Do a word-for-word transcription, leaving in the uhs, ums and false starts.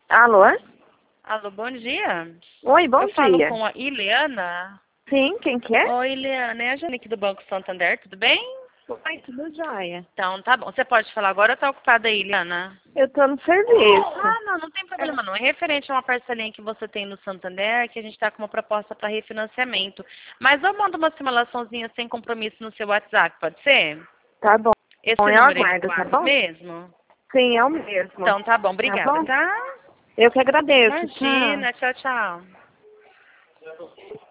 Alô? Alô, bom dia. Oi, bom Eu dia. falo com a Ileana. Sim, quem que é? Oi, Ileana, é a Janique do Banco Santander, tudo bem? Oi, tudo jóia. Então, tá bom. Você pode falar agora ou tá ocupada aí, Ileana? Eu tô no serviço. Ah, não, não tem problema não. É referente a uma parcelinha que você tem no Santander, que a gente está com uma proposta para refinanciamento. Mas eu mando uma simulaçãozinha sem compromisso no seu WhatsApp, pode ser? Tá bom. Esse Bom, eu número é aguardo, tá igual bom? mesmo? Sim, é o mesmo. Então, tá bom. Tá Obrigada, bom? tá? Eu que agradeço. Tchau. Imagina. Tchau, tchau.